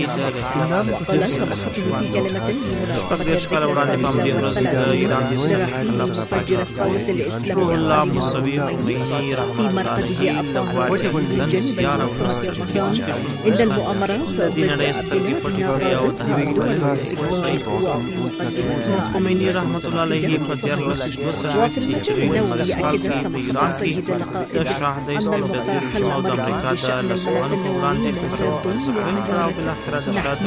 وقال سمحته في كلمة لمناسبة شکر وړاندې په همدې ورځ د ایران د مفجر الثورة الإسلامية الله مصوي خمیني في رحمه الله مرقده علیه أبطال الجنوب زیاره المنصور ونستر الرمضان إن المؤامرات ضد دین رئیس ترځي پټي کړی او خمیني رحمه الله علیه په 1492 چې مرسال کې په ایران کې د شاهدۍ استبدادي رژیم او د امریکا د لسوانو په وړاندې کوم ځوړن کړه او بالاخره د شاته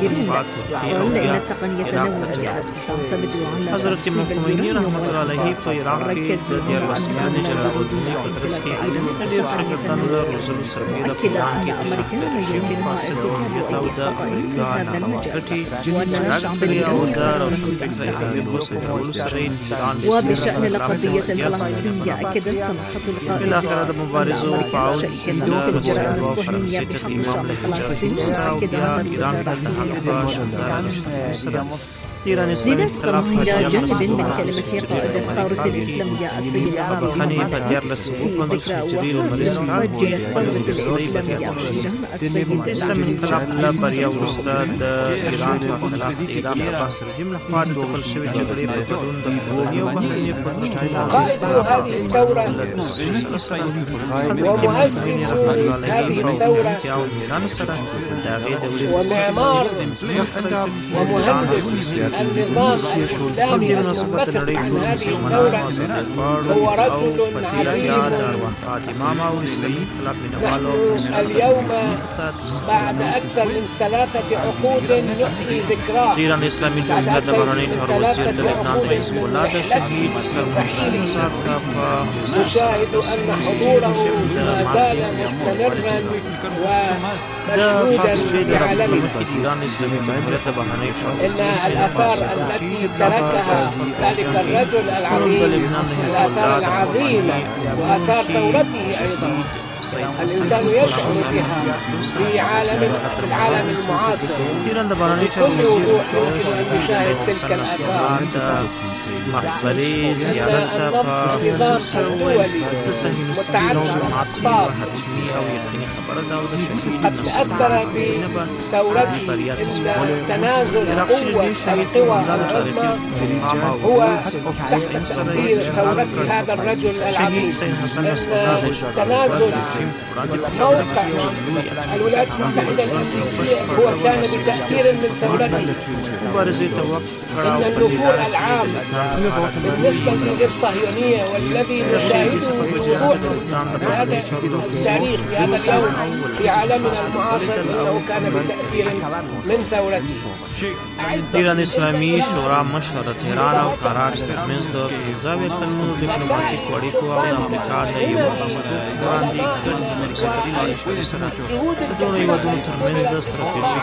حضرت خمیني رحمه الله علیه په ایران کې د دیارلسمیان جلال الدین په ترڅ کې د ډېر شاګردانو له روزلو سره د ایران کې د شاهدۍ رژیم فاسد هویت او د امریکا ناغوټي جنګ او د روشنفکر حبیب وسیلو سره ایران وبشأن القضية الفلسطينية أكد سماحة القائد بالاخره د مبارزو فعال شركة الجرائم الصهيونية بحق الشعب الفلسطيني أكد أن ایران ته د حق شاندار ایران اسلامي لنسخ إلى جانب من كلمة قائد الثورة الإسلامية السيد خاني فجر للسقوط ذكرى مفجر الثورة الإسلامية السيد اسلام انقلاب لا بریا وروسته د ایران په خلاف د ایران عباس رژیم لخوا د ټکل شوي جګړې په ګډون د کورنۍ او بهرنۍ قائد هذه الثورة ومؤسس هذه الثورة ومعمار ومهندس النظام الإسلامي المتفق عن هذه الثورة هو رجل عظيم. اليوم بعد أكثر من 3 عقود نحيي ذكراه. ایران اسلامي جمهوریت د بهرنۍ چارو وزیر د لبنان د حزب الله د شهید سرمشیر صاحب په نشاهد أن حضوره ما زال مستمرا ومشهودا في عالمنا. ایران اسلامي جمهوریت د بهرنۍ چارو إن الآثار التي تركها ذلك الرجل العظيم الآثار العظيمة وآثار ثورته أيضا الإنسان يشعر بها في العالم المعاصر بكل وضوح يمكن أن يشاهد تلك الآثار. مقبري زيارة النظام الدولي متعدد الأقطاب قد تأثر بثورته إن تنازل القوى العظمى هو تحت تأثير ثورة هذا الرجل العظيم. تنازل موقع الولايات المتحدة الأمريكية هو كان بتأثير من ثورته. إن النفور العام بالنسبة للصهيونية والذي نشاهده بوضوح في هذا التاريخ في هذا اليوم في عالمنا المعاصر أنه كان بتأثير من ثورته. ایران اسلامي شورا مشر تهران او قرار ترمنځ د پیزاوي کلمو ډیپلوماټیک اړیکو او امریکا د یو وړاندې ګډ مرکزي لارښوونې سره د دوه هیوادونو ترمنځ د ستراتیژیک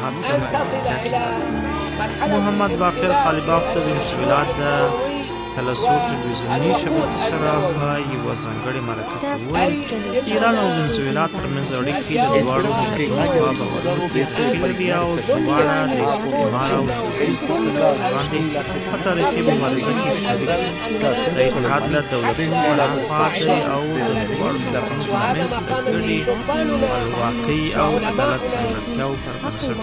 اتحاد محمد باقر قالباف د وینسویلا د تلاسو ټلویزیوني شبکې سره یوه ځانګړې مرکه وویل ایران او وینزویلا ترمنځ اړیکې د دواړو هیوادونو په باورونو کې تحقیق لري او دواړه د استعمار او تبعیض په سبب باندې په تاریخي مبارزه کې شریک د اتحاد له دولتونو ملاتړ او د دواړو هیوادونو ترمنځ د ګډې خپلواکۍ او عدالت ځانګړتیاو پر بنسټ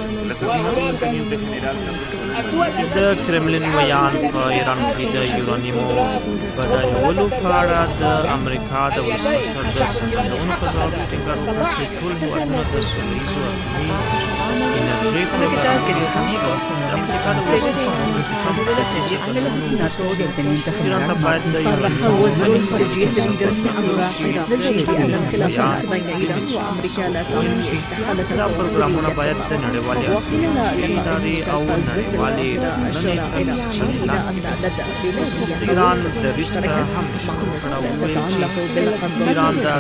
د کرملین ویان په ایران کې د یورانیمو بډایولو په اړه د امریکا د ولسمشر د څرګندونو په ځواب کې ټینګار وکړ چې ټول هېوادونه د سوله ییزو اټومي انرژۍ پروګرام کې د امریکا د ولسمشر ایران ته باید د وزير خارجية الإنجليزي بأن الخلافات بين إيران وأمريكا لا تعني استحالة دا پروګرامونه باید د نړیوالې ادارې او نړیوالې ایران د ریسته هم ایران د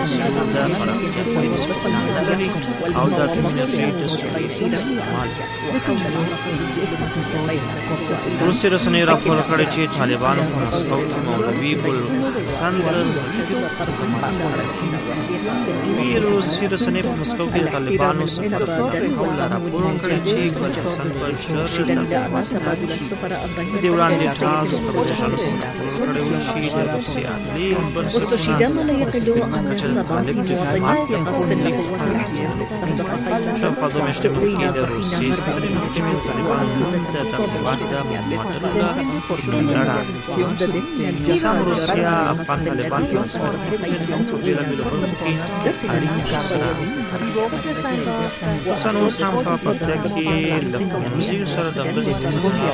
او د انرژۍ د سولیزي استعمال روسي رسنۍ راپور کړی چې طالبانو په مسکو کې مولوي ګلحسن روسي رسنۍ په مسکو کې طالبانو سفر راپور کړی چې ګلحسن په شر د وړاندې تاس په بشانو سره کړی و چې د روسي عدلي واستشهد ما لا يقل عن عصابات مواطنين في قصف القوات په دوه میاشتو کې د روسیې سترې محکمې طالبان د تقریبات د معلوماتو له لړ سم روسیا افغان طالبان په رسمیت په بېلابېلو برخو کې اړیکې سره اوسن اوس هم په پکتیا کې له ښوونځیو سره د مرستې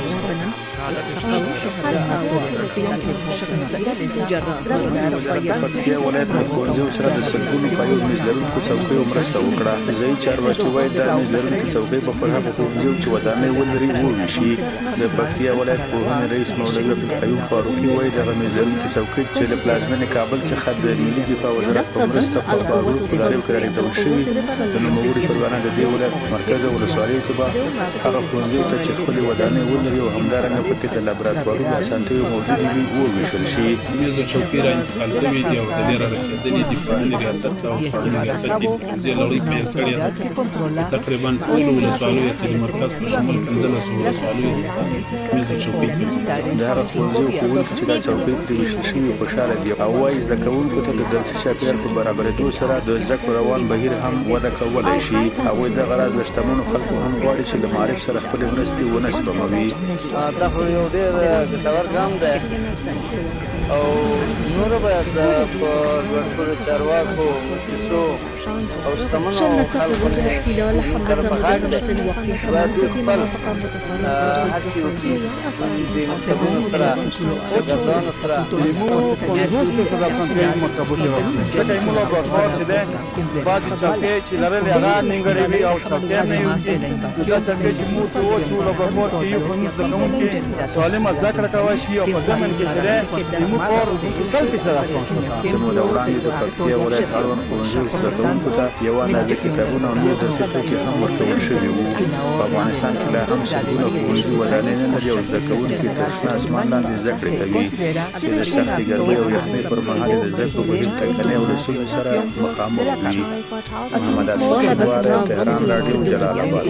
پکتیا ولایت د ښوونځیو سره د سلګونو پایو میز لرونکو څوکیو مرسته وکړه. ځایي چارواکي وایي دا میز لرونکي څوکۍ په هغو ښوونځیو چې ودانۍ ولري وویشي. د پکتیا ولایت پوهنې رئیس مولوي عبدالقیوم فاروقي وایي دغه میز لرونکي څوکۍ چې له پلازمینې کابل څخه د ملي دفاع وزارت په مرسته په باروت په لاریو کې رالیږدول شوي. د نوموړي پروانه د دې ولایت په مرکز او ولسوالیو کې به هغه ښوونځیو ته چې خپلې ودانۍ ولري او همدارنګه پکې د لابراتوارونو اسانتیاوې موجودې وي وویشل شي. میز او څوکۍ را انتقال شوي دي او د دې را رسېدلي د فعالي ریاست او فعالي ریاست د ښوونځي لړۍ پیل کړې ده. تقریبا ټولو ولسوالیو ته د مرکز په شمول 15 ولسوالیو میز او څوکۍ د هغه ښوونځیو ښوونکي چې دا څوکۍ پرې ویشل شوي خوشحاله دي او وایي زده کوونکو ته د درسي چاپېریال په برابرېدو سره د زده کړو روان بهیر هم وده کولی شي. هغوی دغه راز له شتمنو خلکو هم غواړي چې له معارف سره خپلې مرستې ونه سپموي. دا خو یو ډېر ګټور ګام دی او نور باید په لوړ چارواکو مؤسسو او شتمنو خلکو سره په حق دی باید دوی خپل هڅې وکړي د مکتبونو سره شاګردانو سره چې موږ په روز کې سره اسانتیاوې مکتبونو کې راسي. ځکه موږ لابراتوار چې دی بعضې چوکۍ چې لرلې هغه نیمګړې وي او چوکۍ نه یو کې دا چوکۍ چې موږ ته وو چې لابراتوار کې یو زده کوونکي سالمه زده کړه کولی شي او په ضمن کې چې دی زموږ کار 100% اسان شو. زموږ د وړاندې د پکتیا ولایت اړوند ښوونځیو زده کوونکو ته یوه اندازه کتابونه او نور درسي توکي هم ورکول شوي وو. په افغانستان کې لا هم سلګونه ښوونځي ودانۍ نه لري او زده کوونکي تر شنه اسمان لاندې زده کړې کوي چې د سختې ګرمۍ او یخنۍ پر مهال د زده کړو بهیر ټکنۍ او له ستونزو سره مخامخ وي. محمد اسد شینواری، تهران راډیو، جلال آباد.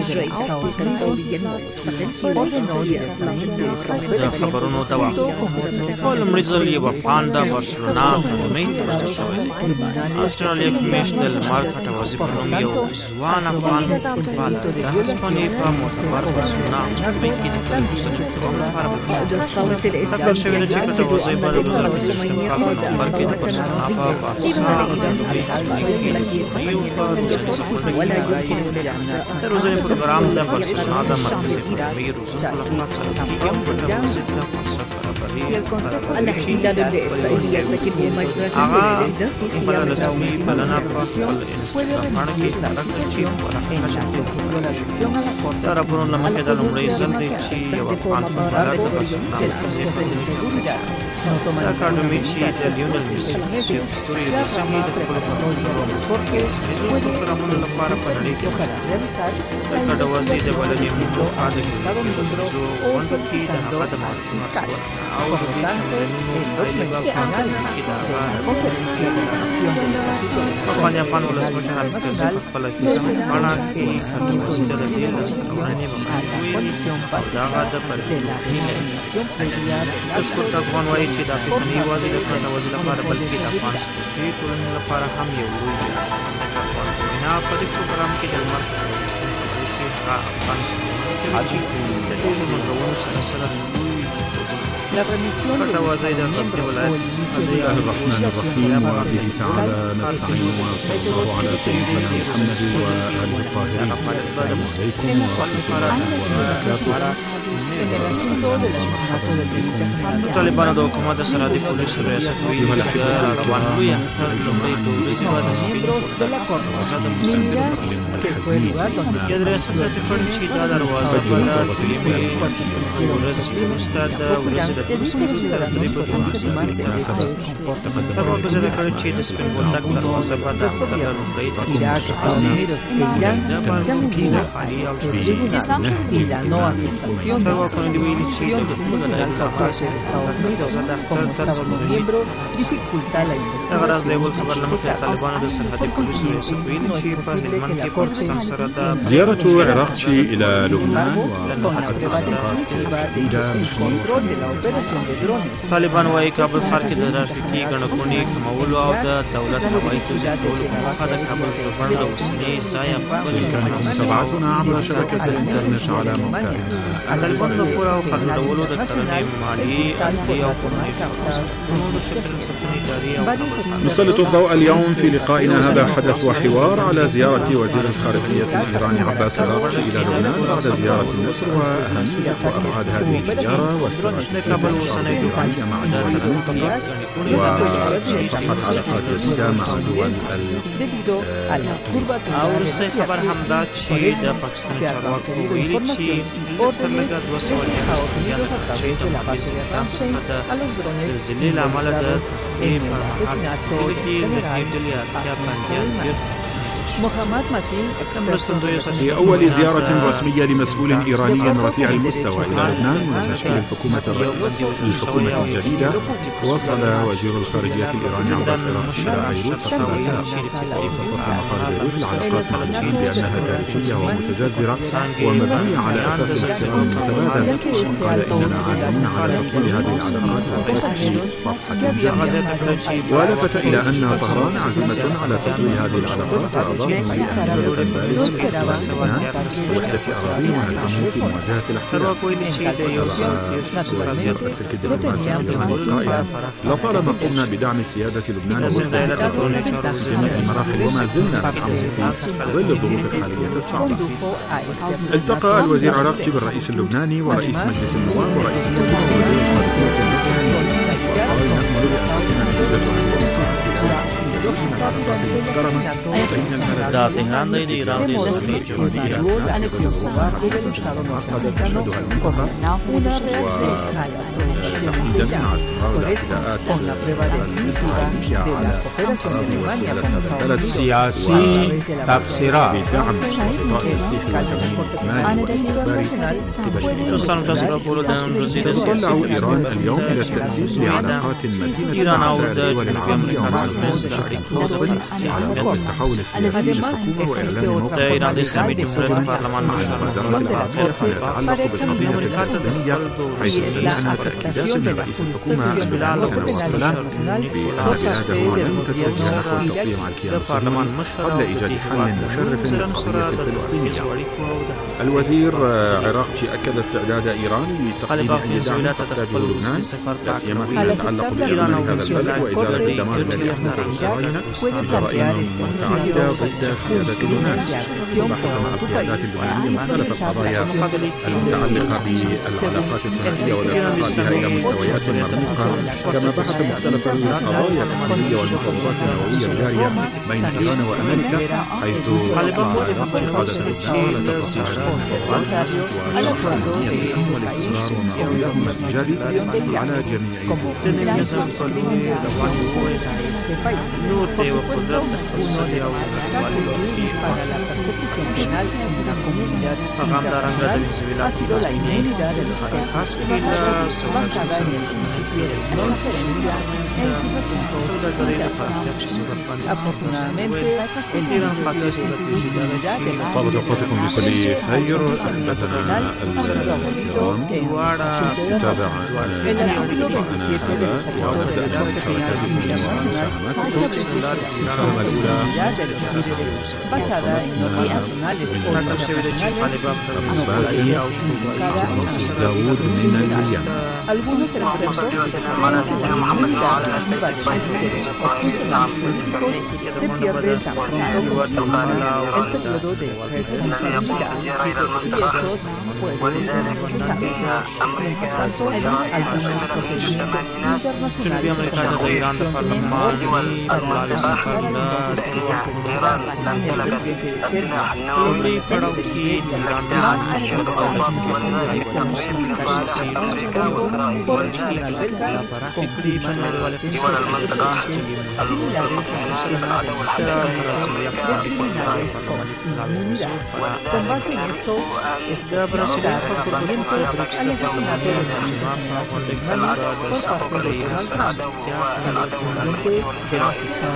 د خبرونو دوام په لومړي ځل یو افغان د بارسلونا اکاډمۍ ته راجع شوی دی. استرالیا کې میاشت د لمر پټوازي په نوم یو ځوان افغان فوټبالر د هسپانیې په معتبر بارسلونا اکاډمۍ کې د خپل اوسني پروګرام لپاره ټاکل شوی دی چې پټوازي به د 2015 کال په نومبر کې د بارسلونا په بارسا اکاډمۍ کې یو په روزنې سفر د روزنې پروګرام د بارسلونا د مرکزي اکاډمۍ روزنې لپاره سره کېږي او پټوازي د فرصت الاحتلال الإسرائيلي يرتكب مجزرة هغه رسمي بلنه په خپل انستګرام باندې کې راکړه چې دا راپورونه مخکې د لومړي ځل دی چې یو افغان فوټبالر د بارسلونا مرکزي اکاډمي چې د لیونل میسي ستوري رسمي د خپل پروګرام کې د پروګرامونو لپاره په نړۍ کې د کډوازي د بلنې موضوع عادي غونډه کې د هغه د معلوماتو او د افغان ولسمشر حامد کرزي په خپله فیسبوک پاڼه کې کډوازي ته د دې لاسته راوړنې ویلي او د هغه د پرمختګ هیله یې سپورټ افغان وایي چې دا فکر نه یوازې د کډوازي لپاره بلکې د افغان سپورټي ټولنې لپاره هم یو لوی نه په دې پروګرام کې د لمر شي افغان سپورټي د ټولو منځونو سره سره La transmisión الرحمن الرحيم وبه تعالى نستعين وصلى الله على سيدنا محمد وآله الطاهرين. السلام عليكم ورحمة الله وبركاته. طالبانو د حکومت د سرحدي پولیسو ریاست ویلي چې د روانوي اختر لومړۍ په ورځ به د سپین دروازه د مسافرو د ریاست ذاتي کړي چې دا دروازه به د دویمې ورځ وروسته د ورځې د ترتیب په توګه هغه ځای کړي چې د سپین بولدک دروازه به د لومړۍ د con il vicino dificulta la inspección. غرض له یو خبر لمخې طالبانو د سرحدي پولیسو ریاست ویلي چې په هلمند کې پاکستان سره د زيارة عراقي إلى لبنان وصحة التحقيقات الجديدة طالبان وايي کابل ښار کې د ترافیکي ګڼهګوڼې کمولو او د دولت هوایي توزیع کولو په موخه د کابل ژوبڼ د اوسني ځای كانت متابعتنا عبر شبكة الإنترنت على موقعنا. طالبان د پور او خرڅولو د کرنې مالي عدلي او قانوني چوکاټونو د شکل ساتنې جاري او نسلط الضوء اليوم في لقائنا هذا حدث وحوار على زيارة وزير الخارجية الإيراني عباس عراقچي إلى لبنان بعد زيارة النصر وأهمية وأبعاد هذه التجارة واستراتيجية الإيرانية مع دول المنطقة وصحة علاقات جديدة مع دول او وروستی خبر هم دا چې د پاکستان چارواکو ویلي چې تر لږه 200 چې د محافظ اقدام څخه د زلزلې له امله د تخریب پر مهال کې د ډلې اړتیا بندیان بیرته في أول زيارة رسمية لمسؤول إيراني رفيع المستوى إلى لبنان منذ تشكيل الحكومة الجديدة، وصل وزير الخارجية الإيراني عباس عراقچي إلى بيروت سفارتها. وصف مقر بيروت العلاقات مع الصين بأنها تاريخية ومتجذرة ومبنية على أساس الاحترام المتبادل. قال إننا عازمون على تطوير هذه العلاقات وتشكيل صفحة جديدة. ولفت إلى أن طهران عزيمة على تطوير هذه العلاقات وأضاف بأهمية البارز في لبنان وحدة أراضينا والعمل في مواجهة الاحتلال. وزير السلك الدبلوماسي الإيراني قائلا: لطالما قمنا بدعم سيادة لبنان في جميع المراحل وما زلنا ندعمه في ظل الظروف الحالية الصعبة. التقى الوزير عراقچي بالرئيس اللبناني ورئيس مجلس النواب ورئيس الوزراء ووزير الخارجية اللبناني، وقال: نأمل بأن تكون دا تهران د ایران د اسلامي جمهوریت تحديدا مع استمرار الاعتداءات الإسرائيلية على أراضي وسيلة هذا البلد سياسي تفسيرات بدعم خطط تسليح التمويل المالي والاستخباري تتطلع إيران اليوم إلى التأسيس لعلاقات متينة مع سائر الدول العربية ومع الغرب بشكل خاص على ضوء التحول السياسي للحكومة وإعلان موقفها مع المبادرات العاطفية فيما يتعلق بالقضية الفلسطينية، حيث سمعنا تأكيدات من رئيس الحكومة حسن العالم والسلام بأن بلاده أعلنت التجارة والتوقيع مع الكيان الصهيوني قبل إيجاد حل مشرف للقضية الفلسطينية. الوزير عراقچي أكد استعداد إيران لتقديم أي دعم تحتاجه لبنان، لا سيما فيما يتعلق بأمن هذا البلد وإزالة الدمار الذي أحدثه الصهاينة جرائم متعددة ضد سيادة لبنان. بحث مع القيادات اللبنانية مختلف القضايا المتعلقة بالعلاقات الثنائية والارتقاء بها إلى مستويات مرموقة، كما بحث مختلف القضايا الأمنية والمفاوضات النووية الجارية بين إيران وأمريكا، حيث أطلع عراقچي قادة لبنان على تفاصيل المفاوضات وشرح أهمية الأمن والاستقرار ومسؤوليتهم التجاري على جميع نور و قدرت اقتصادي او پیغام دارنګه د انزویلات رسمي خاص کړي د سوداګرۍ لپاره چې طابت أوقاتكم بكل خير. أحبتنا الكرام نتابع لقاءنا هذا ونبدأ بمشاركاتكم ومساهماتكم. المساهمة الأولى داود من اليمن. جنوبي امریکا د ایران د پارلماني مجلس سفر له لومړي پړاو کې ایران د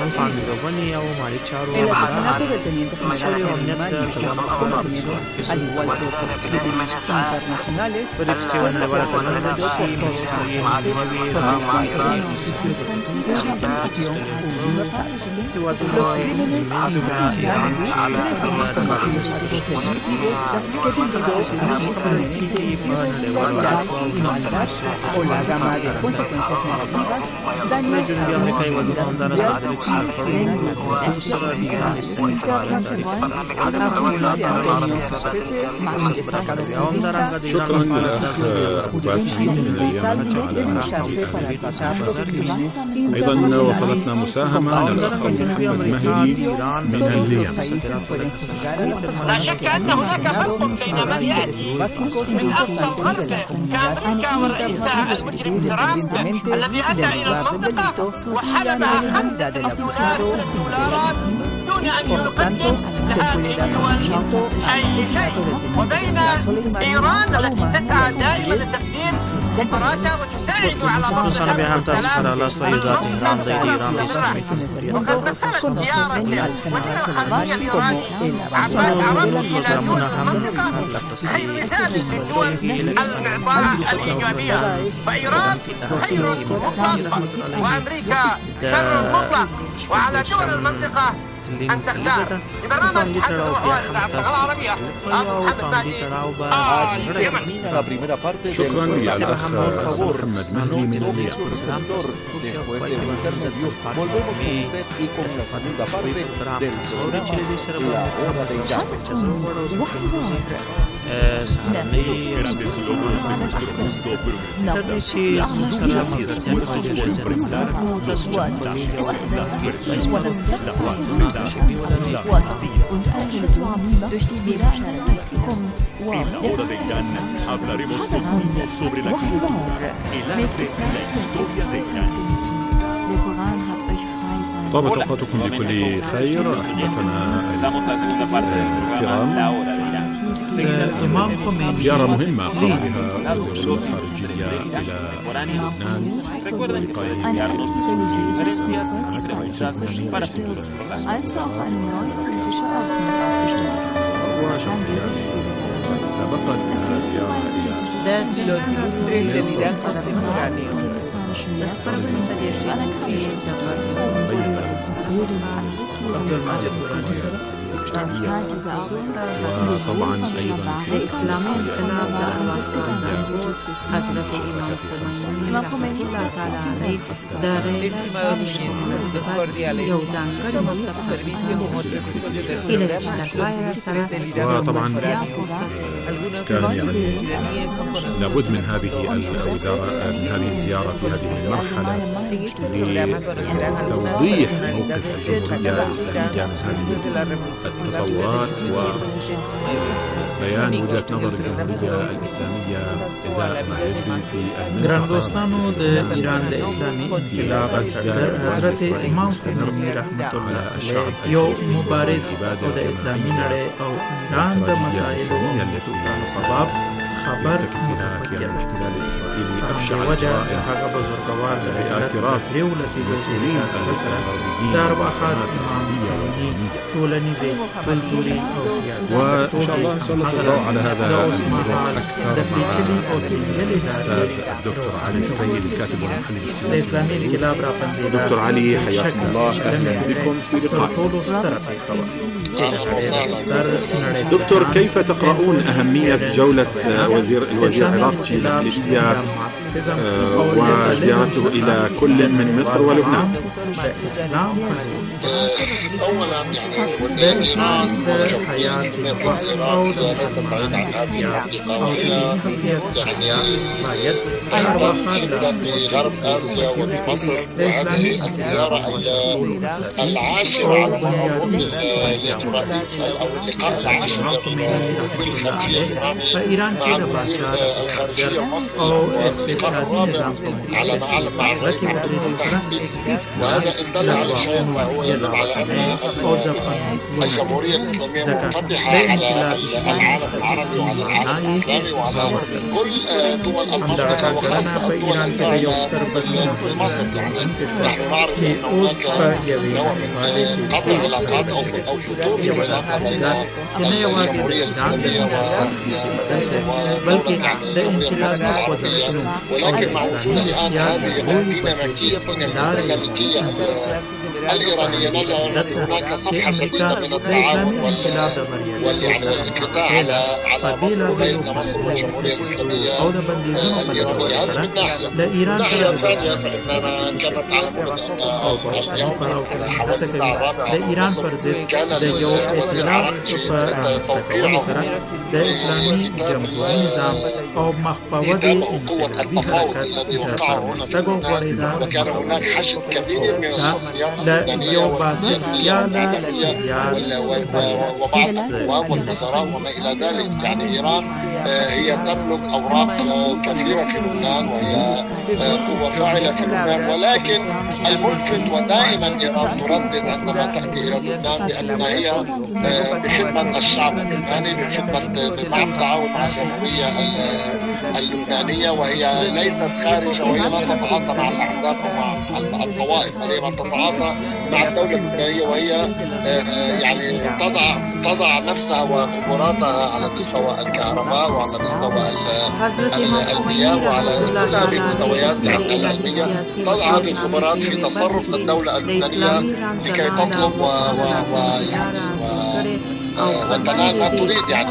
پانګونې او مالي چارو El asesinato del teniente general al igual que otros crímenes internacionales, los crímenes o la gama de consecuencias negativas dañan شكرا للأخ باسم من اليمن على أيضا وصلتنا مساهمة للأخ محمد مهدي من اليمن. لا شك أن هناك فرق بين من يأتي من أقصى الغرب كأمريكا ورئيسها المجرم ترامب الذي أتى إلى المنطقة وحلبها 5 مليونات دولارات دون أن يقدم لهذه الدول أي شيء، وبين إيران التي تسعى دائما لتقديم خبراتها وتساعد على ضبط السلام وقد مثلت زيارة وزير الخارجية الإيراني عباد عربي إلى دول المنطقة خير مثال للدول المعطاء الإيجابية، فإيران خير مطلق وأمريكا شر مطلق، وعلى دول المنطقة أن تختار. لبرنامج حدث وحوار العربية محمد مهدي اليمن. شكرا للأخ محمد مهدي من اليمن. Und eine Tour durch die Webstadt durchgekommen. Hablaremos con niños sobre la cultura, el arte y la historia de Irán. Der Koran hat euch frei sein. طابت أوقاتكم بكل خير. أحبتنا الكرام، زيارة مهمة قام بها وزير الخارجية إلى لبنان als auch eine neue politische Ordnung aufgestellt. سبقت زيارة Los ilustres del Irán contemporáneo. وطبعا أيضا الإسلام انقلاب حضرت إمام خمینی رحمة الله تعالى عليه وطبعا كان يعني لابد من هذه الوزارة من هذه الزيارة في هذه المرحلة لتوضيح موقف الجمهورية الإسلامية من هذه التطورات وبيان وجهة نظر الجمهورية الإسلامية إزاء ما يجري في ګران دوستانو، د ایران د اسلامي انقلاب صدر حضرت امام خمینی رحمت الله علیه یو مبارز او د اسلامي نړۍ او ایران د مسایلو په باب خبر كيان الاحتلال الإسرائيلي أبشع وجه هغه بزرګوار د اعتراف ریو لسیزو سیریاس مثلا دار واخات امامي ټولنیزه کلتوري او سیاسي وإن شاء الله سنتطرق على هذا الموضوع أكثر مع الأستاذ الدكتور علي السيد الكاتب والمحلل السياسي. دكتور علي حياكم الله، أهلا بكم في لقاء. دكتور، كيف تقرؤون أهمية جولة الوزير العراقي لليبيا وزيارته إلى كل من مصر ولبنان؟ أولا يعني وزير إيران وجمهورية إيران ليس بعيد عن هذه المنطقة، وهي يعني وجدت بغرب آسيا وبمصر، وهذه الزيارة العاشرة على التقرب للرئيس أو اللقاء العاشر للوزير الخارجية الإيراني مع وزير الخارجية المصري أو واللقاء الرابع على ما أعلن مع الرئيس عبد الفتاح السيسي، وهذا إن دل على شيء فهو يدل على أن الجمهورية الإسلامية منفتحة على العالم العربي وعلى العالم الإسلامي وعلى كل دول المنطقة وخاصة الدول الفاعلة في مصر. نحن نعرف أن هناك نوع من قطع علاقات أو فتور في العلاقة بين الجمهورية الإسلامية ودولة الجمهورية المصرية العربية، ولكن مع وجود الآن هذه الديناميكية الإيرانية هناك صفحة جديدة من التعاون والانفتاح على مصر وبين مصر والجمهورية الإسلامية الإيرانية. هذا من ناحية. من ناحية ثانية فإننا كما تعلمون أن اليوم حوالي الساعة 4 كان الوزير عراقجي توقيعه كتابه قوة التفاوض الذي وقعه هنا في لبنان، وكان هناك حشد كبير من الشخصيات اللبنانية والسياسية والعلمية وبعض النواب والوزراء وما إلى ذلك. يعني إيران هي تملك أوراق كثيرة في لبنان وهي قوة فاعلة في لبنان، ولكن الملفت ودائما إيران تردد عندما تأتي إلى لبنان بأنها هي بخدمة الشعب اللبناني، مع التعاون مع الجمهورية اللبنانية، وهي ليست خارجة وهي لا تتعاطى مع الأحزاب أو مع الطوائف، بل هي تتعاطى مع الدولة اللبنانية، وهي يعني تضع نفسها وخبراتها على مستوى الكهرباء وعلى مستوى المياه وعلى كل هذه المستويات العلمية، تضع هذه الخبرات في تصرف الدولة اللبنانية لكي تطلب وتنال ما تريد. يعني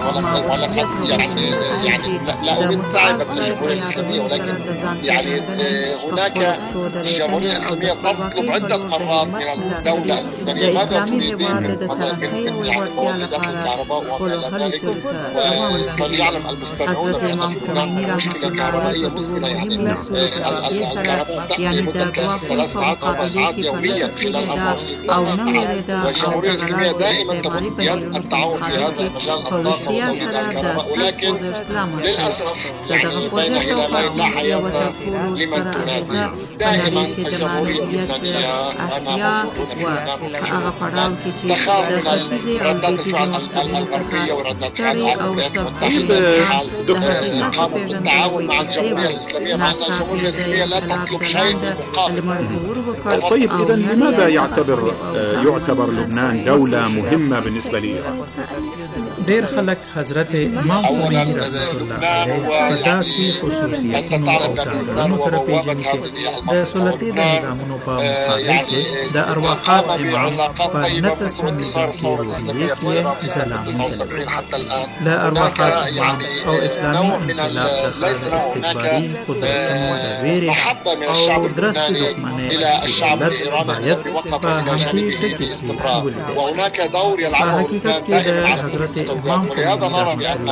يعني لا أريد تعبة الجمهورية الإسلامية، ولكن يعني هناك الجمهورية الإسلامية تطلب عدة مرات من الدولة اللبنانية ماذا تريدين من يعني مولدات الكهرباء وما إلى ذلك. فليعلم المستمعون بأن في لبنان مشكلة كهربائية مزمنة، يعني الكهرباء تأتي مدة 3 ساعات أو 4 ساعات يوميا خلال 24 ساعة، والجمهورية الإسلامية دائما تمد يد التعاون في هذا المجال الطاقة وتوليد الكهرباء، ولكن للأسف يعني بين هلالين لا حياة لمن تنادي. دائما الجمهورية اللبنانية أنا موجودة في لبنان تخاف من ردات الفعل الغربية وردات الفعل الولايات المتحدة قاموا بالتعاون مع الجمهورية الإسلامية، مع أن الجمهورية الإسلامية لا تطلب شيء بالمقابل. طيب إذا لماذا يعتبر لبنان دولة مهمة بالنسبة لإيران؟ ډیر خلک حضرت امام خمینی رحمت الله علیه په داسې خصوصیتونو او ځانګړنو سره پیژني چې د سلطې د نظامونو په مقابل کې د ارواحات امام په نه تسلیمېدونکي روحیې کې ځلانده له ارواحات امام او اسلامي انقلاب څخه د استکباري قدرتونو د ویرې او درستې دښمنۍ دولت باید په همدې ټکي کې ولیدل شي. په حقیقت کې د حضرت ولهذا نرى بأن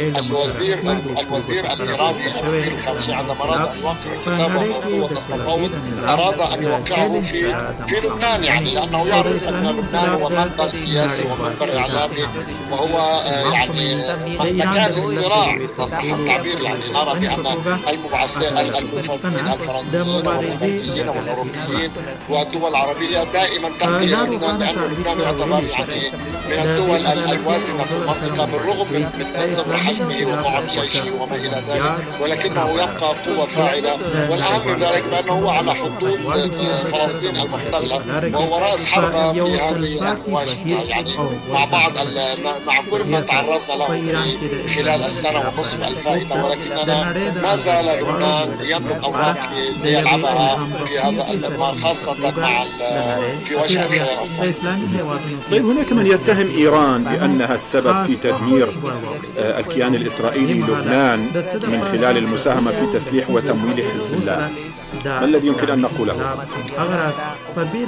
الوزير الإيراني وزير الخارجية عندما أراد أن يوقع كتابه قوة التفاوض أراد أن يوقعه في لبنان، يعني لأنه يعرف أن لبنان هو منبر سياسي ومنبر إعلامي وهو يعني مكان للصراع صح التعبير. يعني نرى بأن المبعثين المفوضين الفرنسيين والأمريكيين والأوروبيين والدول العربية دائما تأتي إلى لبنان، لأن لبنان يعتبر يعني من الدول الوازنة في المنطقة بالرغم من نصف حجمه وضعف جيشه وما إلى ذلك، ولكنه يبقى قوة فاعلة. والأهم من ذلك بأنه هو على حدود فلسطين المحتلة وهو رأس حربة في هذه الواجهة، يعني مع كل ما تعرضنا له خلال السنة ونصف الفائتة، ولكننا ما زال لبنان يملك أوراق ليلعبها في هذا المضمار خاصة مع في وجه الخيار الصحيح. طيب هناك من يتهم إيران بأنها السبب في تدمير الكيان الإسرائيلي لبنان من خلال المساهمة في تسليح وتمويل حزب الله. ما الذي يمكن أن نقوله؟ الذي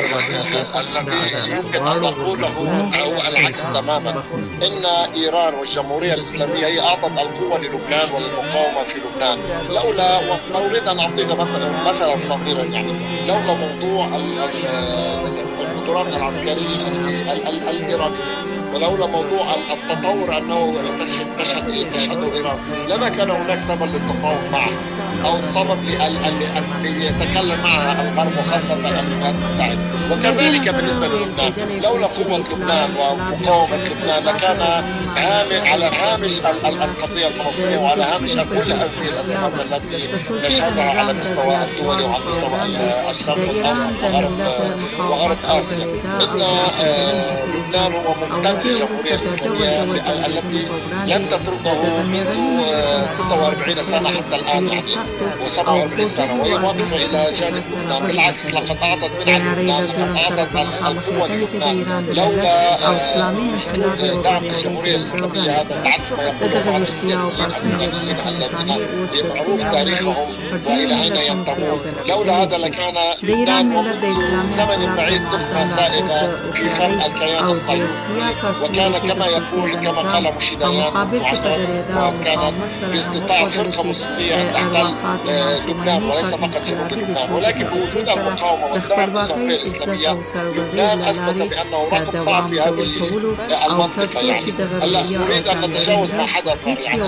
يمكن أن نقوله هو العكس تماما. إن إيران والجمهورية الإسلامية هي أعطت القوة للبنان وللمقاومة في لبنان. لولا أريد أن أعطيك مثلا صغيرا، يعني لولا موضوع القدرات العسكرية الإيرانية ولولا موضوع التطور النووي تشهد إيران لما كان هناك سبب للتفاوض معها أو سبب ليتكلم معها الغرب وخاصة الولايات المتحدة. وكذلك بالنسبة للبنان، لولا قوة لبنان ومقاومة لبنان لكان على هامش القضية الفلسطينية وعلى هامش كل هذه الأزمات التي نشهدها على المستوى الدولي وعلى مستوى الشرق الأوسط وغرب آسيا. إن لبنان هو ممتد للجمهورية الإسلامية التي لم تتركه منذ 46 سنة حتى الآن، يعني و47 سنة، وهي واقفة إلى جانب لبنان. بالعكس لقد أعطت منع لبنان، لقد أعطت القوة للبنان. لولا وجود دعم الجمهورية الإسلامية هذا بالعكس ما يقوله بعض السياسيين اللبنانيين الذين معروف تاريخهم وإلى أين ينتمون. لولا هذا لكان لبنان منذ زمن بعيد نقطة سائغة في فرق الكيان الصهيوني، وكان كما يقول كما قال مشيديان منذ عشرات السنوات كانت باستطاعة فرقة موسيقية أن تحتل لبنان وليس فقط جنوب لبنان. ولكن بوجود المقاومة والدعم الجمهورية الإسلامية لبنان أثبت بأنه رقم صعب في هذه المنطقة. يعني هلا نريد أن نتجاوز ما حدث يعني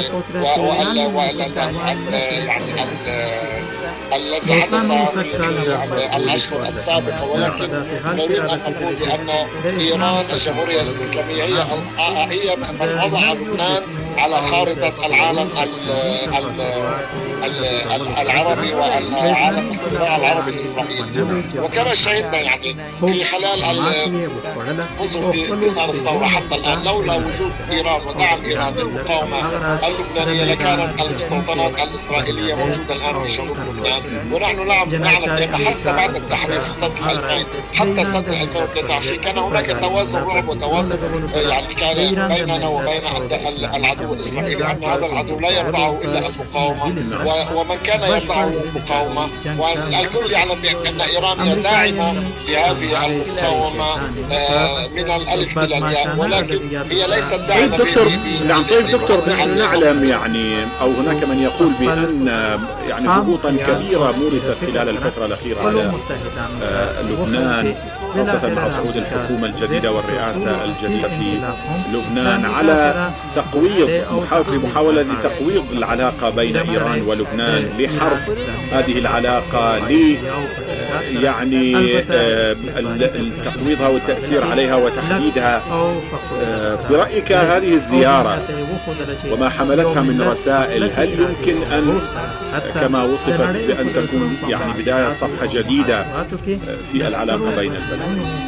الذي حدث الأشهر السابقة، ولكن نريد أن نقول بأن إيران الجمهورية الإسلامية هي من وضع لبنان على خارطة العالم العربي والعالم الصراع العربي الإسرائيلي. وكما شهدنا يعني في خلال منذ انتصار الثورة حتى الآن، لولا وجود إيران ودعم إيران للمقاومة اللبنانية لكانت المستوطنات الإسرائيلية موجودة الآن في جنوب لبنان. ونحن نعلم بأن حتى بعد التحرير في سنة 2000 حتى سنة 2023 كان هناك توازن رعب وتوازن يعني كان بيننا وبين العدو الإسرائيلي، أن هذا العدو لا يمنعه إلا المقاومة، ومن كان يمنعه المقاومة. والكل يعلم بأن إيران هي داعمة لهذه المقاومة من الألف إلى الياء، ولكن هي ليست داعمة. دكتور نحن نعلم يعني أو هناك من يقول بأن يعني ضغوطا كبيرة مورست خلال الفترة الأخيرة على لبنان، خاصة مع صعود الحكومة الجديدة والرئاسة الجديدة في لبنان على تقويض محاولة لتقويض العلاقة بين إيران ولبنان لحرف هذه العلاقة يعني تقويضها والتأثير عليها وتحديدها. برأيك هذه الزيارة وما حملتها من رسائل هل يمكن أن كما وصفت بأن تكون يعني بداية صفحة جديدة في العلاقة بين البلدين؟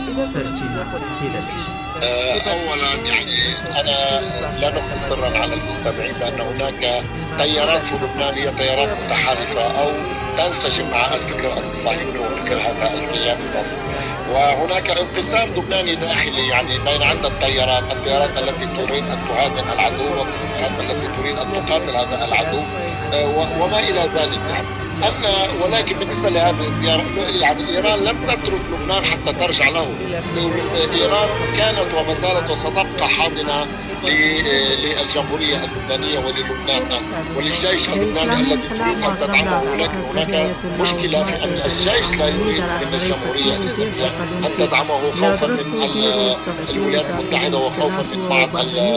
أولا يعني أنا لا نخفي سرا على المستمعين بأن هناك تيارات في لبنان هي تيارات متحالفة أو تنسجم مع الفكر الصهيوني وفكر هذا الكيان الناصري، وهناك انقسام لبناني داخلي يعني بين عدة تيارات، التيارات التي تريد أن تهادن العدو والتيارات التي تريد أن تقاتل هذا العدو وما إلى ذلك يعني. ولكن بالنسبة لهذه الزيارة يعني إيران لم تترك لبنان حتى ترجع له. إيران كانت وما زالت وستبقى حاضنة للجمهورية اللبنانية وللبنان وللجيش اللبناني الذي تريد أن تدعمه. ولكن هناك مشكلة في أن الجيش لا يريد من الجمهورية الإسلامية أن تدعمه خوفا من الولايات المتحدة وخوفا من بعض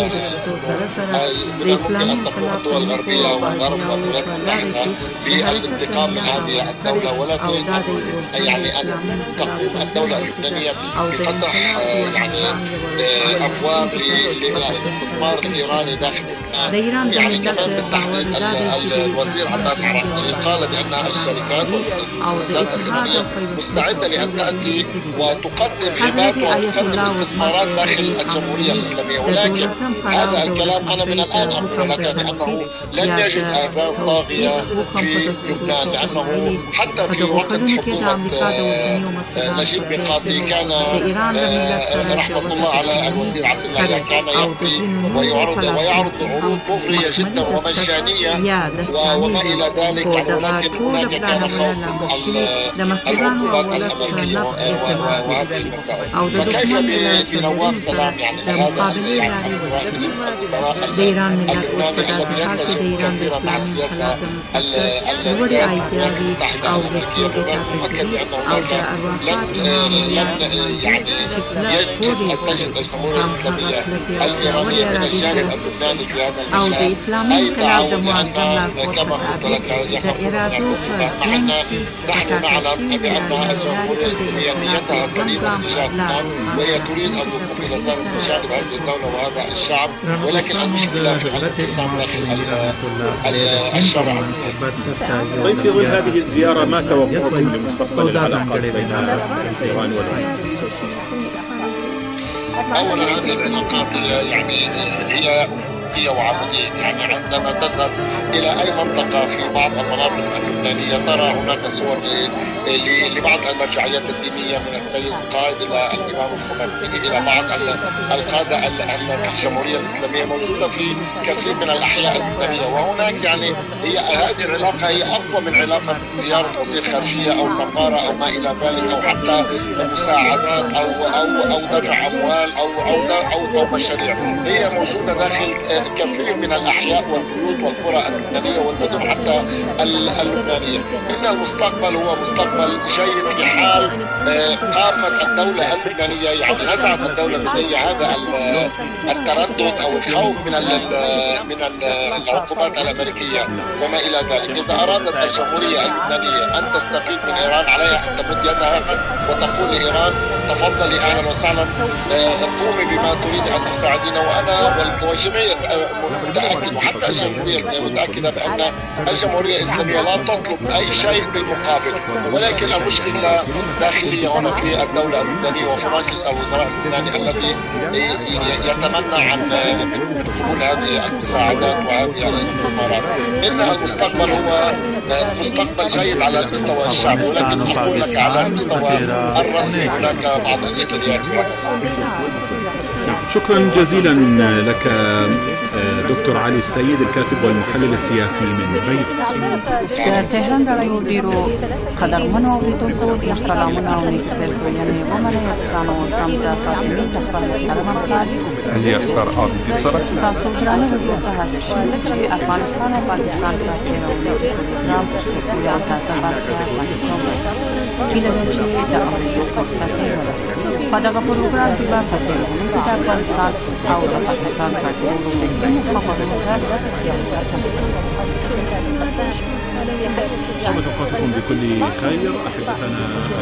من الممكن أن تقوم الدول الغربية والغرب والولايات المتحدة بالانتقام من هذه الدولة، ولا تريد يعني أن تقوم الدولة اللبنانية بفتح يعني أبواب للاستثمار الإيراني داخل لبنان. يعني كمان بالتحديد الوزير عباس عراقجي قال بأن الشركات والمؤسسات الإيرانية مستعدة لأن تأتي وتقدم خدمات وتقدم استثمارات داخل الجمهورية الإسلامية. ولكن هذا الكلام أنا من الآن أقول لك بأنه لن يجد آذان صاغية في لبنان، لأنه حتى في وقت حكومة نجيب ميقاتي كان رحمة الله على الوزير عبد الله كان يبكي ويعرض عروض مغرية جدا ومجانية وما إلى ذلك، ولكن هناك كان خوف العقوبات الأمريكية وهذه المسائل. فكيف بنواف سلام يعني هذا الرئيس الوزراء اللبناني الذي ينسجم كثيرا مع السياسة رئاسة الولايات المتحدة الأمريكية فمن المؤكد أن هناك تجد الجمهورية الإسلامية الإيرانية من الجانب اللبناني في هذا المجال أي تعاون، لأن كما قلت لك نحن نعلم بأن الجمهورية الإسلامية نيتها سليمة تجاه لبنان وهي تريد الوقوف إلى جانب هذه الدولة وهذا الشعب، ولكن المشكلة في الانقسام داخل الشرع. طيب في ظل هذه الزيارة ما توقعكم لمستقبل العلاقات بين إيران والعراق؟ أولا هذه العلاقات هي وعمودية، يعني عندما تذهب إلى أي منطقة في بعض المناطق اللبنانية ترى هناك صور لبعض المرجعيات الدينية من السيد القائد إلى الإمام الخميني إلى بعض القادة في الجمهورية الإسلامية موجودة في كثير من الأحياء اللبنانية، وهناك يعني هذه العلاقة هي أقوى من علاقة زيارة وزير خارجية أو سفارة أو ما إلى ذلك، أو حتى مساعدات أو دفع أموال أو مشاريع. هي موجودة داخل كثير من الأحياء والبيوت والقرى اللبنانية والمدن حتى اللبنانية. إن المستقبل هو مستقبل جيد في حال قامت الدولة اللبنانية، يعني نزعت الدولة اللبنانية هذا التردد أو الخوف من العقوبات الأمريكية وما إلى ذلك. إذا أرادت الجمهورية اللبنانية أن تستفيد من إيران عليها أن تمد يدها وتقول لإيران تفضلي أهلا وسهلا، قومي بما تريد أن تساعدينا، وأنا والجمعية متأكد وحتى الجمهورية متأكدة بأن الجمهورية الإسلامية لا تطلب أي شيء بالمقابل، ولكن المشكلة داخلية هنا في الدولة اللبنانية وفي مجلس الوزراء اللبناني الذي يتمنى عن قبول هذه المساعدات وهذه الاستثمارات. إن المستقبل هو مستقبل جيد على المستوى الشعبي، ولكن أقول لك على المستوى الرسمي هناك بعض الإشكاليات في هذا. شكرا جزيلا لك دكتور علي السيد الكاتب والمحلل السياسي من بيروت. تهران دارایو دیرو قدرمن اوریدونکو ډیر سلامونه او نیک پیغامونه ومنه تاسو سمزه فاطمه تخفل ترمن الیاسر عابدی سره تاسو درانه وضعیت حاضر شوه چې افغانستان او پاکستان ته تیرونه پروګرام سکویا تاسو باندې پیله چې د اړتیا فرصت ورسېږي په دغه پروګرام کې به د افغانستان او د پاکستان په شبكة أوقاتكم بكل خير. أحبتنا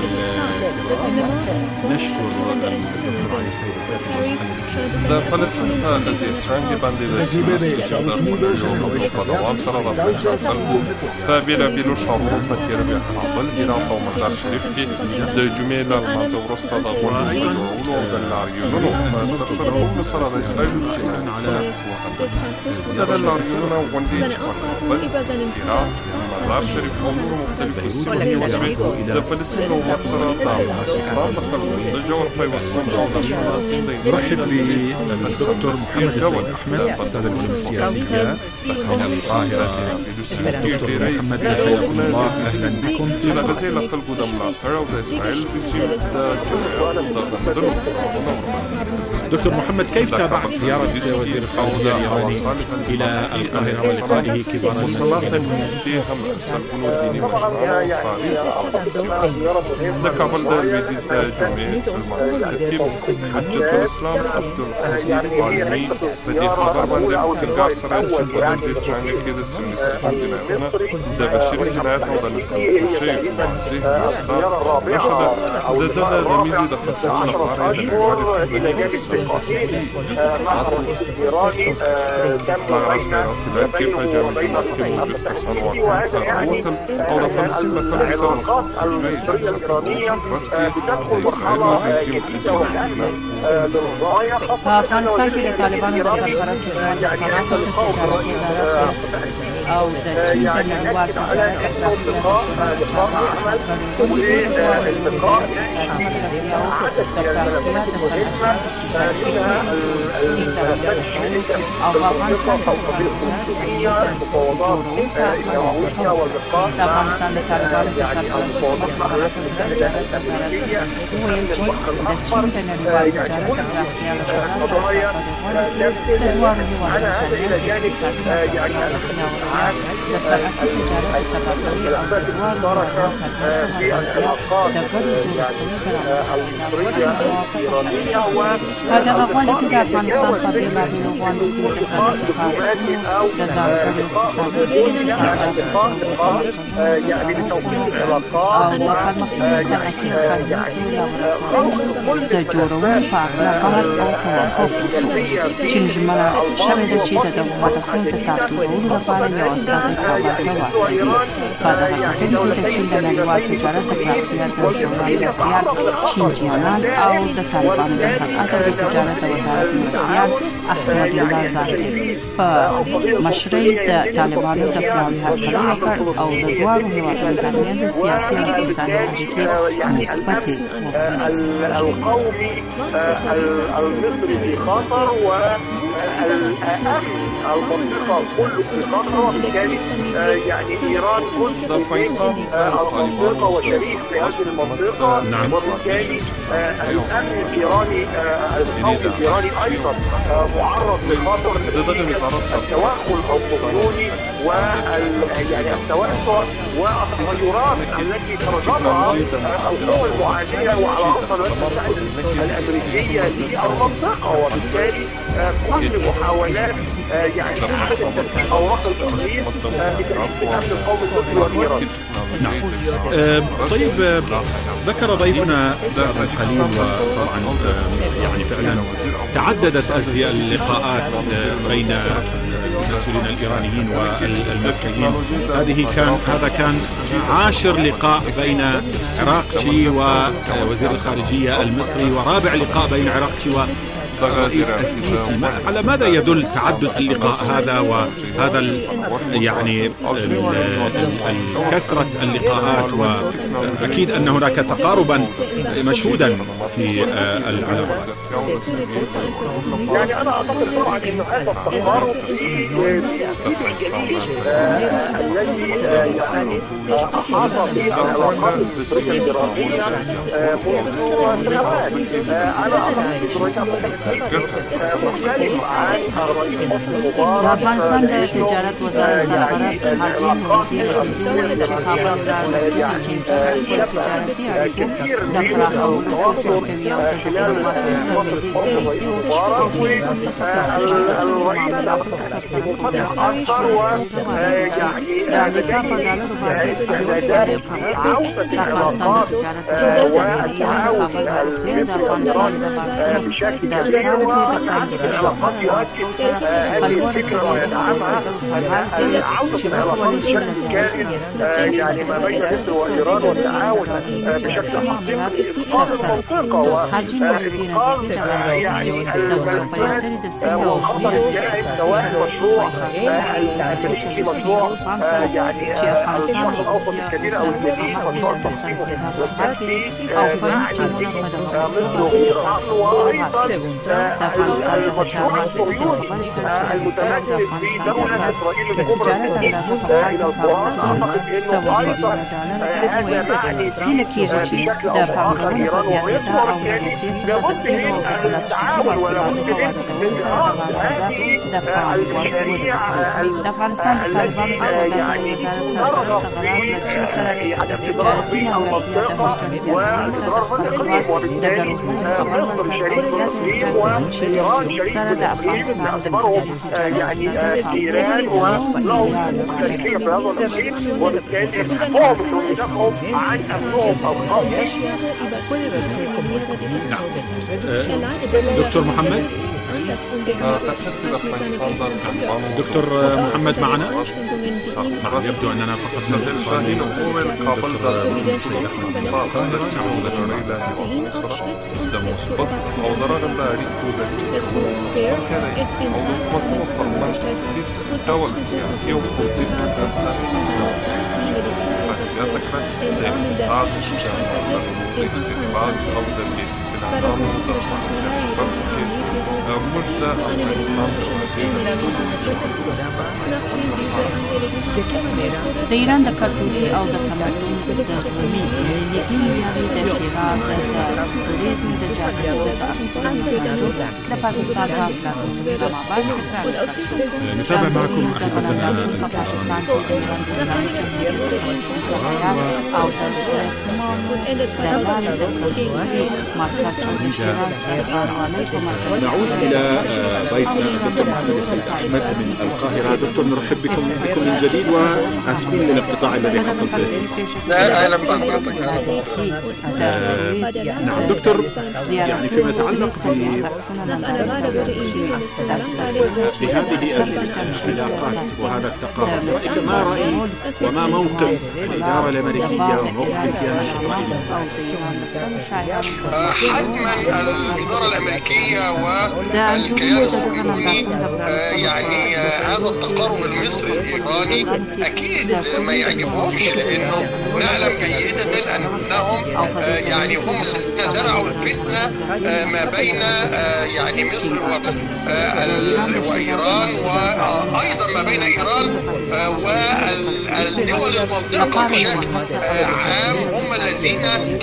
نشكر الدكتور علي السيد در فلسطین از ترنگ بندی رسمی در خودشون و دوام سره و مسلسل و بیلو شامل پتیر به کابل ایران و مزار شریف کې د جمعې لمانځه وروسته د غونډو په جوړولو او د لاریونونو په ترسره سره د اسرائیل جنایت دغه لاریونونه او غونډې چې په ایران مزار شریف او نورو مختلفو سیمو کې د فلسطین حکومت سره د افغانستان د خلکو د ژور پیوستون او د نرحب بالدكتور محمد السيد أحمد أستاذ العلوم السياسية من القاهرة. دكتور محمد حياكم الله، أهلا بكم. دكتور محمد، كيف تابعت زيارة وزير الخارجية الإيراني إلى القاهرة ولقائه كبار المسؤولين؟ الاسلام عبدالقادر عالمی په دې خبر باندې ټینګار سره چې په دې څنګه کې د سیمه جنایتونه د بشري جنایت او د نسل شي واضح مصدر نشده د میزې د خطر لپاره د او د فلسطین د خلکو سره په افغانستان کې د طالبانو د سرپرست ګوند د صنعت او تجارت وزارت او د چین د نړیوال تجارت افغانستان د طالبانو د سرپرست ګوند د صنعت او تجارت وویل چې د چین د نړیوال تجارت پراختیا له شرایطو د دواړو هېوادونو ترمنځ اقتصادي التجارة لصنعة التجارة التبادلية أو الأدوار في العلاقات المصرية الإيرانية هذا أفغان كده أفغانستان قبيلة بلغوان اقتصاد أو يعني لتوطين العلاقات وقد مخلوق تجارون فعلا بحث أو توافق چنجمنا شبه چیزا دو مدفون تتابدون لپاره نیازده کابل واسطی بعد حقیقتی که چین در نوع تجارت پرکتیت در شورای مرسیال چینجیانان او در طالبان در صنعت و تجارت وزارت مرسیال احمد الله ظاهری مشروع در طالبان در پلاوی هرکلو وکر او در دوار هیوادون در میز سیاسی و اقتصادی اړیکې مثبتې القومي المصري في خطر والمنطقة كله في خطر وبالتالي يعني إيران جزء من المنطقة وشريك في هذه المنطقة وبالتالي الأمن الإيراني القومي الإيراني أيضا معرض لخطر التوغل الصهيوني يعني التوسع والتغيرات التي ترغبها القوى المعادية وعلاقتها الولايات الأمريكية للمنطقة وبالتالي كل محاولات يعني إعادة ترتيب أوراق التقرير للأمن القومي والإيراني. طيب ذكر ضيفنا قبل قليل وطبعا يعني فعلا تعددت اللقاءات بين المسؤولين الإيرانيين والمصريين. هذا كان 10 لقاء بين عراقچي ووزير الخارجية المصري ورابع لقاء بين عراقچي والرئيس السيسي. على ماذا يدل تعدد اللقاء هذا وهذا يعني كثرة اللقاءات؟ وأكيد أن هناك تقاربا مشهودا في العلاقات. يعني أنا أعتقد طبعا أن هذا التقارب الذي أحاط بالعلاقات المصرية الإيرانية منذ سنوات. أنا أعتقد افغانستان د تجارت وزارت سرپرست حاجی نوردین عزیزی د کابل د تجارتي اړیکو د پراخولو کوشش کوي او د يعني ما بين مصر وإيران والتعاون بشكل حقيقي لإنقاذ المنطقة وإنقاذ يعني الملفات والخطر الجائز سواء مشروع الأمريكي مشروع يعني الشرق الأوسط الكبير أو الجديد مشروع التصميم والتنفيذ مع الجديد مصر وإيران وأيضا المشروع الصهيوني المتمثل في دولة إسرائيل الكبرى الانتهاء إلى القرآن. أعتقد أنه أيضا هذا معني بشكل أو بآخر إيران ومصر وبالتالي لابد من التعاون ولابد من إنقاذ هذه المشاريع التي يعني ترغب في الاضرار بالمنطقة والإضرار بالإقليم وبالتالي مصر شريك مصري وإيران شريك مصري باعتباره يعني إيران وله مشاركية في هذا الإقليم وبالتالي هم يدافعوا عن أمنهم أو قومهم. دكتور محمد دكتور محمد معنا؟ يبدو أننا فقدنا الشاهين هو القابل خاص للسعودة إلى مصر دمسقط أو ضرر باريك ودك أو مطلوب الدولة السياسية وفوزية ذكرت الاقتصاد والاستقبال أفضل بالعالم ملك أفغانستان د ایران د کلتوري او د تمدن د قومي نږدې د شیراز د توریزم د جاذبې د اکثرو د پاکستان په پلازمینه اسلام آباد کې نتابع معكم أحبتنا په پاکستان کې د ایران د اسلامي جمهوریت او د مرکز شیراز نعود إلى ضيفنا الدكتور محمد السيد أحمد من القاهرة. دكتور نرحب بكم من جديد وآسفين للانقطاع الذي حصل فيه. أهلا بحضرتك. نعم دكتور، يعني فيما يتعلق بهذه العلاقات وهذا التقارب، رأيك ما رأي وما موقف الإدارة الأمريكية وموقف الكيان الإسرائيلي؟ حتما الإدارة الأمريكية والكيان الصهيوني يعني هذا التقارب المصري الإيراني أكيد ما يعجبهمش، لأنه نعلم جيدا أنهم يعني هم الذين زرعوا الفتنة ما بين يعني مصر وإيران، وأيضا ما بين إيران والدول المنطقة بشكل عام، هم الذين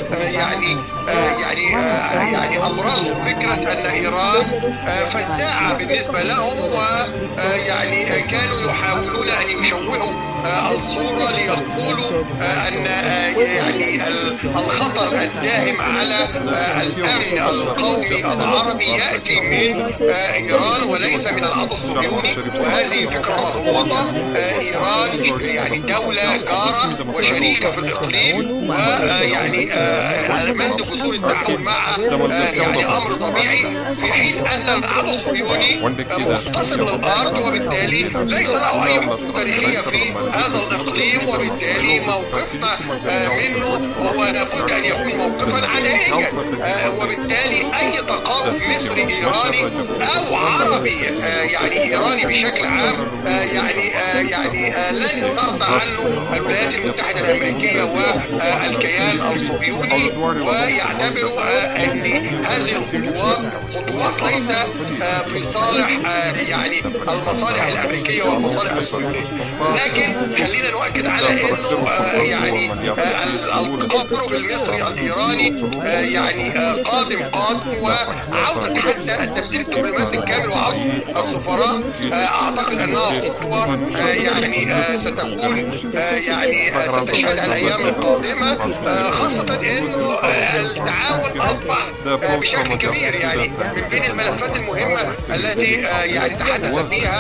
يعني أبرزوا فكرة أن إيران فزاعة بالنسبة لهم، ويعني كانوا يحاولون أن يشوهوا الصورة ليقولوا أن يعني الخطر الداهم على الأمن القومي العربي يأتي من إيران وليس من العدو الصهيوني، وهذه فكرة مغلوطة. إيران يعني دولة جارة وشريكة في الإقليم، ويعني مد جسور التعاون معها يعني أمر طبيعي، في حين أن العدو الصهيوني مغتصب للأرض، وبالتالي ليس له أي حقوق تاريخية في هذا الإقليم، وبالتالي موقفنا منه هو لابد أن يكون موقفا عدائيا، وبالتالي أي تقارب مصري إيراني أو عربي يعني إيراني بشكل عام يعني لن ترضى عنه الولايات المتحدة الأمريكية والكيان الصهيوني، ويعتبروا أن هذه الخطوات ليس في صالح يعني المصالح الأمريكية والمصالح الصهيونية. لكن خلينا نؤكد على أنه يعني التقارب المصري الإيراني يعني قادم، وعودة حتى التمثيل الدبلوماسي الكامل وعودة السفراء أعتقد أنها خطوة يعني ستكون يعني ستشهد الأيام القادمة، خاصة أنه التعاون أصبح بشكل كبير. يعني من بين الملفات المهمة التي يعني تحدث فيها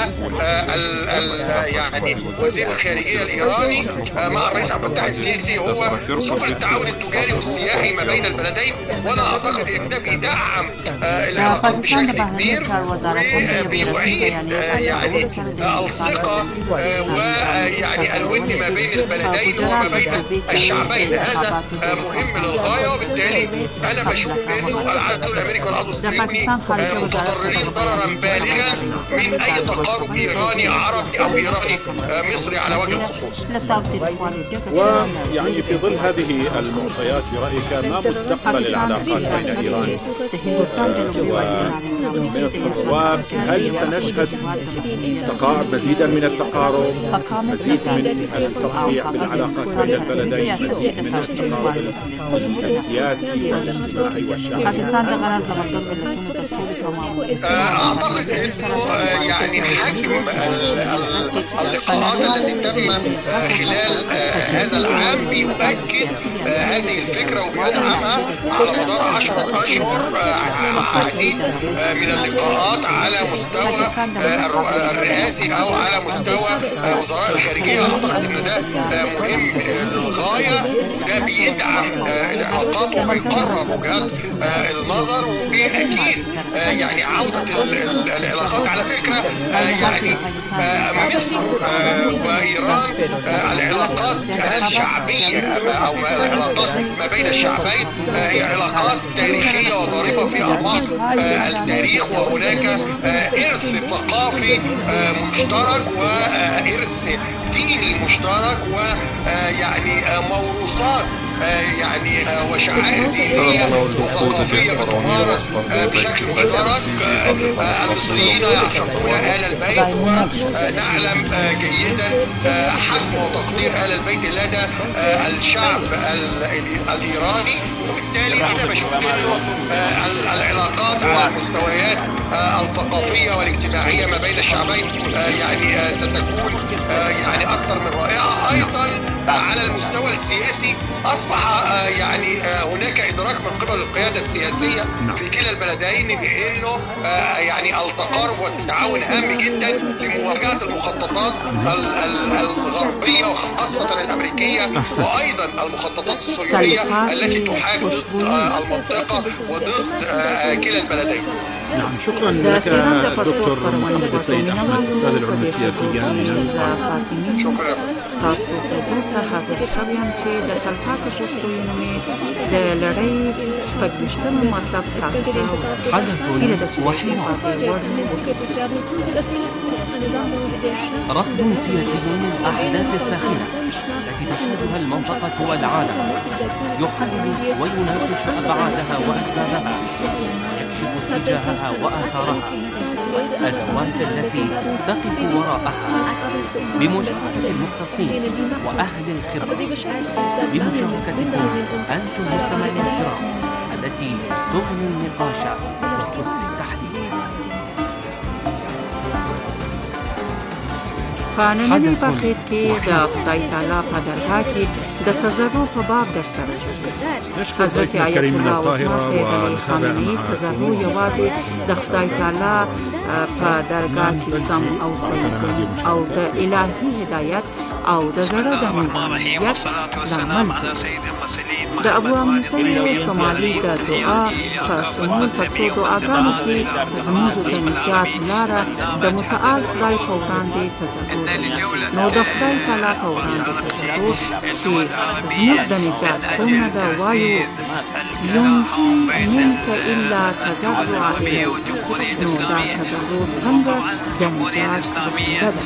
يعني وزير الخارجية الإيراني مع الرئيس عبد الفتاح السيسي هو سبل التعاون التجاري والسياحي ما بين البلدين، وأنا أعتقد أن ده بيدعم العلاقات بشكل كبير، وبيعيد يعني الثقة ويعني الود ما بين البلدين وما بين الشعبين. هذا مهم للغاية، وبالتالي أنا بشوف أنه العدو الأمريكي والعدو الصهيوني متضررين ضررا بالغا من أي تقارب إيراني عربي أو إيراني مصري على وجه الخصوص. ويعني في ظل هذه المعطيات برأيك ما مستقبل العلاقات بين إيران ومصر، وهل سنشهد مزيدا من التقارب، مزيد من التطبيع بالعلاقات بين البلدين، مزيد من التقارب السياسي والاجتماعي والشعبي؟ أعتقد أنه يعني حجم اللقاءات التي تم خلال هذا العام بيؤكد هذه الفكرة وبيدعمها على مدار 10 أشهر. عديد من اللقاءات على مستوى الرئاسي أو على مستوى وزراء الخارجية. أعتقد أن ده مهم للغاية، وده بيدعم العلاقات وبيقرب وجهات النظر، وبأكيد يعني عودة العلاقات. على فكرة يعني مصر وإيران العلاقات الشعبية أو العلاقات ما بين الشعبين هي علاقات تاريخية وضاربة في أعماق التاريخ، وهناك إرث ثقافي مشترك وإرث ديني مشترك، ويعني موروثات يعني وشعائر دينية وثقافية بتمارس بشكل مشترك. المصريين يعشقون آل البيت، ونعلم جيدا حجم وتقدير آل البيت لدى الشعب الإيراني، وبالتالي أنا بشوف إنه العلاقات على المستويات الثقافية والاجتماعية ما بين الشعبين يعني ستكون يعني أكثر من رائعة. أيضا على المستوى السياسي أصبح يعني هناك إدراك من قبل القيادة السياسية في كلا البلدين بأنه يعني التقارب والتعاون هام جدا لمواجهة المخططات الغربية وخاصة الأمريكية، وأيضا المخططات الصهيونية التي تحاكم المنطقة وضد كلا البلدين. نعم، شكرا لك دكتور محمد السيد أحمد، أستاذ العلوم السياسية من شكرا. ستاسو ته زه حاضر شوم چې د تلپاتې پښتونولۍ د لړۍ شپږ مطلب تاسو ته رصد سياسي للأحداث الساخنة التي تشهدها المنطقة والعالم، يحلل ويناقش أبعادها وأسبابها، يكشف اتجاهها وآثارها، الأدوات التي تقف وراءها، بمشاركة المختصين وأهل الخبرة، بمشاركتكم أنتم المستمعين الكرام التي تغني النقاش وتبقي التحليل. په نننۍ برخې کې د خدای تعالی په درگاه کې د تضرع په باب درسره حضرت آیت الله عظمه سید علی خامنه‌ای تضرع یوازې د خدای تعالی په درگاه کې سم او صحیح او د الهي هدایت او د زړه د نورانیت لامل د ابو امثله کمالي د دعا په شمول په څو دعاګانو کې زموږ د نجات لاره د متعال خدای په وړاندې تضرع نو د خدای تعالی په وړاندې تضرع چې زموږ د نجات کومه ده وایو ينجي منك إلا تضرع إليه نو دا تضرع څنګه د نجات وسیله ده.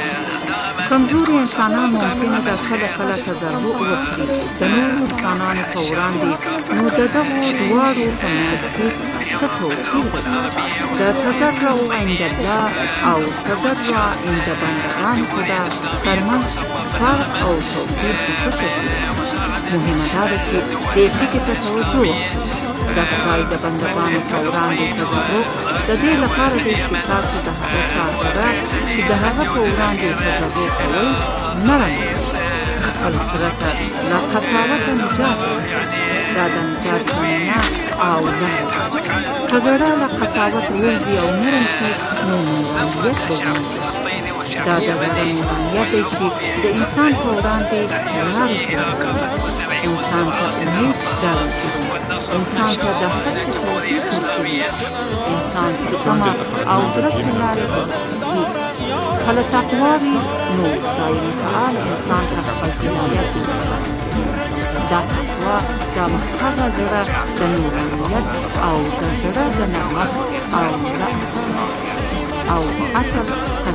کمزوري انسانان ممکنه ده کله تضرع وکړي د نورو انسانانو په وړاندې، نو د دغو دواړو په منځ کې څه توپیر د تضرع عند الله او تضرع عند بندگان خدا ترمنځ فرق او توپیر په څه شي؟ مهمه دا ده چې دې ټکي ته توجه د خدای د بندگانو په وړاندې تضرع د دې لپاره دی چې تاسو د هغه چا سره چې د هغه په وړاندې تضرع کوئ نرم خپل زړه ته له قساوته نجات دا د نجات زمینه او لاره که زړه له قساوته ووځي او نرم شي نو نورانیت به ومومي. دا د زړه نورانیت دی چې د انسان په وړاندې لارې خلاصوي، انسان ته امید راورکوي، انسان ته د هر څه توفیق ورکوي، انسان ته سمه او درسته لارې ورکوي. کله تقوا وي نو خدای متعال انسان ته خپل هدایت ورکوي. دا تقوا د هغه زړه د نورانیت او د زړه د نعمت او رحمت او اصل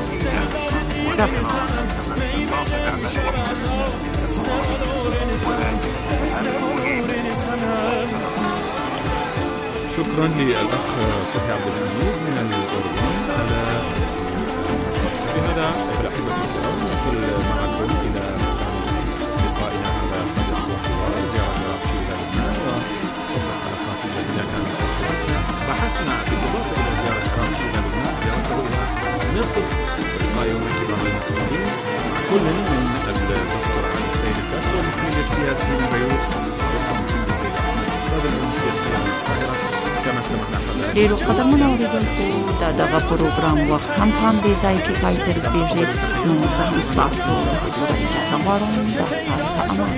شكرا للأخ صبحي عبد الحميد من الأردن. بهذا الأحبة الكرام نصل معكم إلى لقائنا على حدث وحوار زيارة في لبنان وأخرى الحلقات التي كانت بحثنا بالإضافة إلى زيارة ترامب إلى لبنان زيارته إلى مصر لقاء يوم كبار المسؤولين مع كل من الدكتور علي السيد الكاتب والمحلل السياسي من بيروت ډیرو قدرمنو اوریدونکو د دغه پروګرام وخت هم په همدې ځای کې پای ته رسېږي، نو زه هم ستاسو د حضور اجازه غواړم د خدای په امان.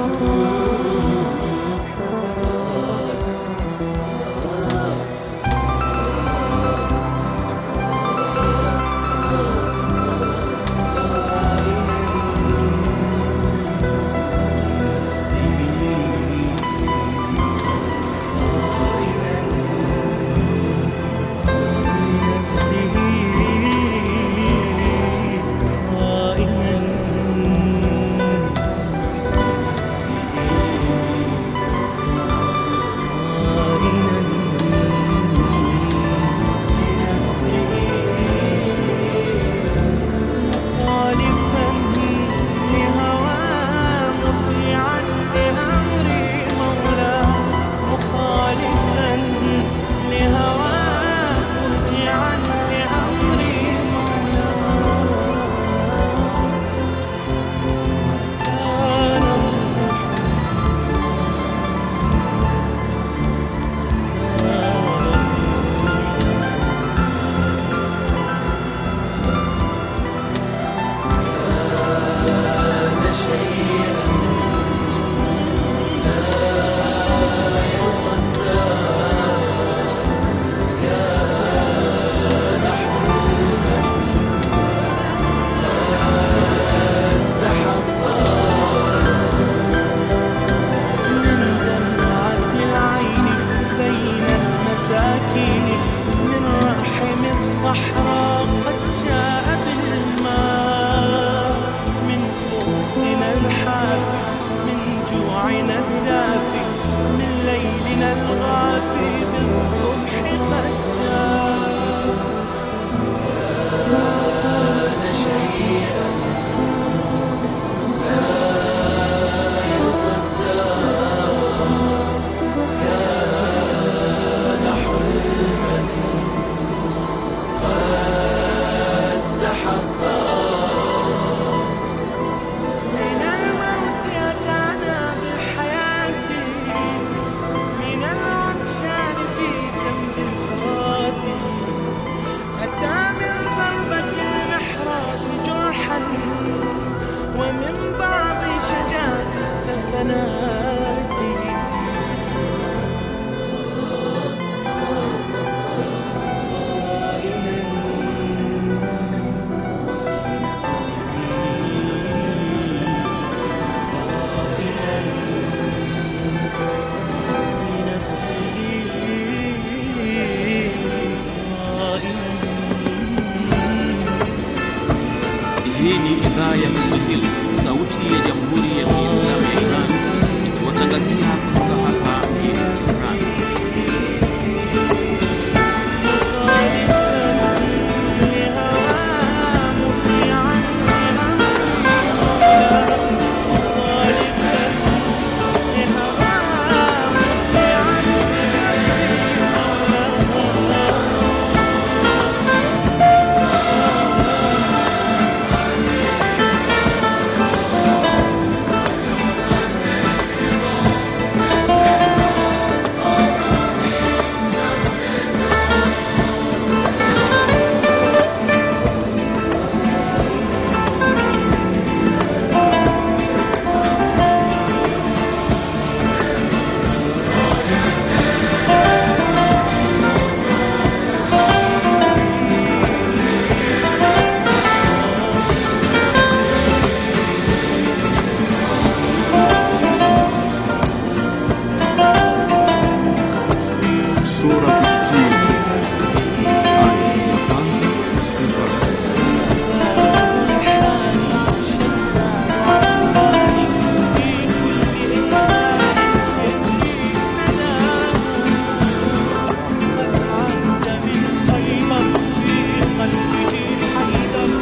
Hii ni idhaa ya Kiswahili, sauti ya Jamhuri ya Kiislamu ya Iran, ikiwatangazia